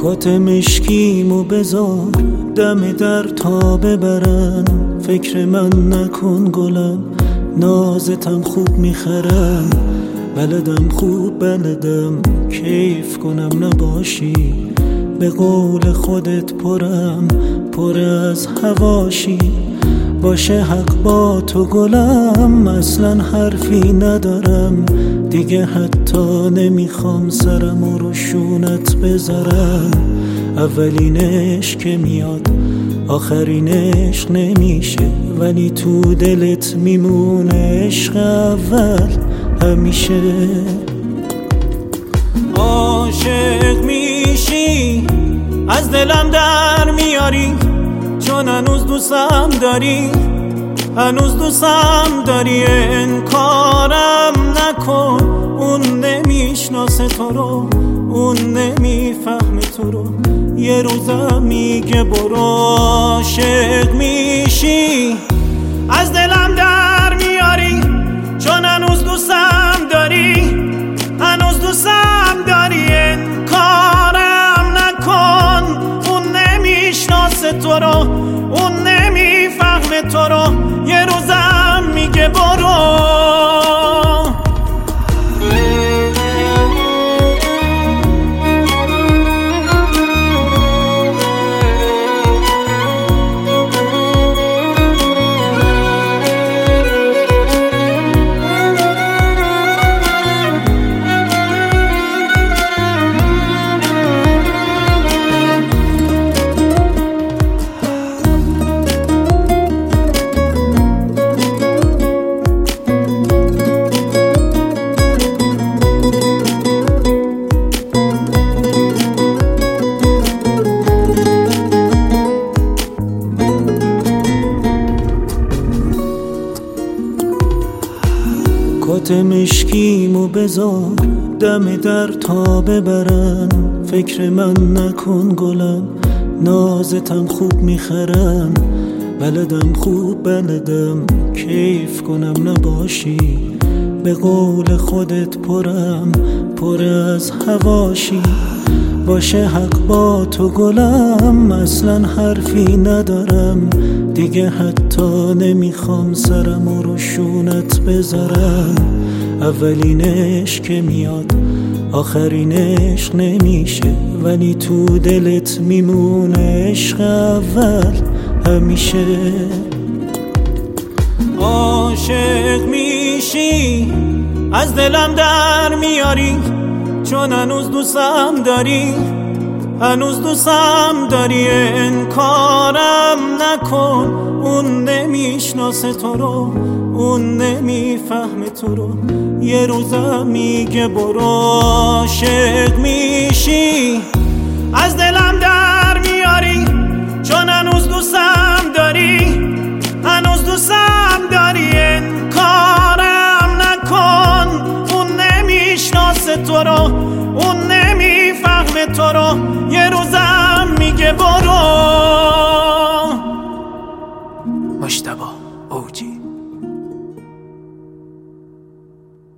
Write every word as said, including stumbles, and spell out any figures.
کات مشکیمو بذار دم در تا ببرن، فکر من نکن گلم، نازتم خوب میخرم، بلدم خوب بلدم کیف کنم نباشی، به قول خودت پرم پر از هواشی، باشه حق با تو گلم، اصلا حرفی ندارم دیگه، حتی نمیخوام سرم رو شونت بذارم، اولینش که میاد آخرینش نمیشه، ولی تو دلت میمونه عشق اول همیشه. عاشق میشی از دلم در میاری، چون هنوز دوستم داری، هنوز دوستم داری، انکارم نکن، اون نمیشناسه تو رو، اون نمیفهمه تو رو، یه روزم میگه برو. عاشق میشی از دلم در میاری، چون هنوز دوستم داری، هنوز دوستم داری، انکارم نکن، اون نمیشناسه تو رو، اون نمیفهمه تو رو، یه روزم میگه برو. کات مشکیمو بذار دم در تا ببرن، فکر من نکن گلم، نازتم خوب میخرم، بلدم خوب بلدم کیف کنم نباشی، به قول خودت پرم پر از هواشی، باشه حق با تو گلم، اصلا حرفی ندارم دیگه، حتی نمیخوام سرم رو شونت بذارم، اولینش که میاد آخرینش نمیشه، ولی تو دلت میمونه عشق اول همیشه. عاشق میشی از دلم در میاری، چون هنوز دوستم داری، هنوز دوستم داری، انکارم نکن، اون نمیشناسه تو رو، اون نمیفهمه تو رو، یه روزم میگه برو. عاشق میشی از دلم در میاری، چون هنوز دوستم داری، هنوز دوستم داری، انکارم نکن، اون نمیشناسه تو رو، اون نمیفهمه تو رو،